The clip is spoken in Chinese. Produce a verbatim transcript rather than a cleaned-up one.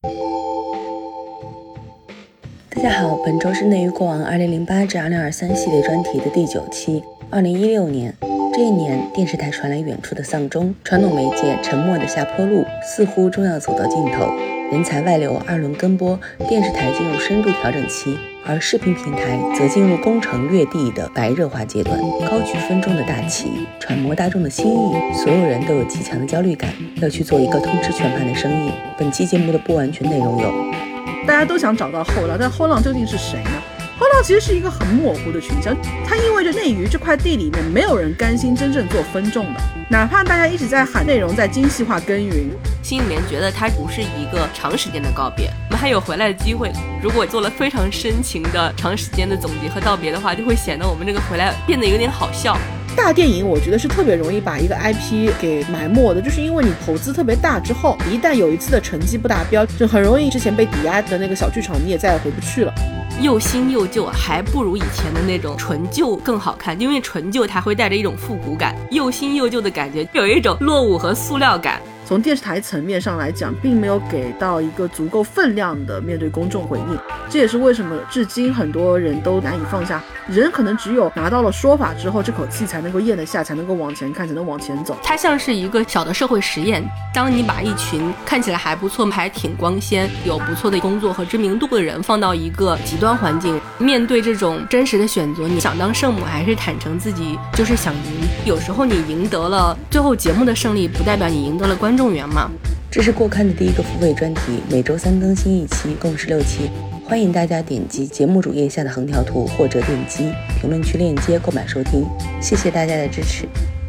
大家好，本周是内娱过往二零零八至二零二三系列专题的第九期。二零一六年，这一年电视台传来远处的丧钟，传统媒介沉默的下坡路似乎终要走到尽头，人才外流二轮跟播，电视台进入深度调整期，而视频平台则进入攻城略地的白热化阶段，高举分众的大旗，揣摩大众的心意，所有人都有极强的焦虑感，要去做一个通吃全盘的生意。本期节目的不完全内容有： 大家都想找到后浪，但后浪究竟是谁呢？后浪其实是一个很模糊的群像，它意味着内娱这块地里面没有人甘心真正做分众的，哪怕大家一直在喊内容在精细化耕耘， 心里面觉得它不是一个长时间的告别，我们还有回来的机会。如果做了非常深情的长时间的总结和道别的话，就会显得我们这个回来变得有点好笑。 大电影我觉得是特别容易把一个 I P 给埋没的，就是因为你投资特别大之后，一旦有一次的成绩不达标，就很容易之前被抵押的那个小剧场你也再也回不去了。 又新又旧，还不如以前的那种纯旧更好看，因为纯旧它会带着一种复古感，又新又旧的感觉有一种落伍和塑料感。 从电视台层面上来讲，并没有给到一个足够分量的面对公众回应，这也是为什么至今很多人都难以放下。人可能只有拿到了说法之后，这口气才能够咽得下，才能够往前看，才能往前走。 它像是一个小的社会实验，当你把一群看起来还不错，还挺光鲜，有不错的工作和知名度的人放到一个极端环境，面对这种真实的选择，你想当圣母还是坦诚自己就是想赢？有时候你赢得了最后节目的胜利，不代表你赢得了观众缘嘛。 这是过刊的第一个付费专题，每周三更新一期，共十六期。欢迎大家点击节目主页下的横条图，或者点击评论区链接购买收听，谢谢大家的支持。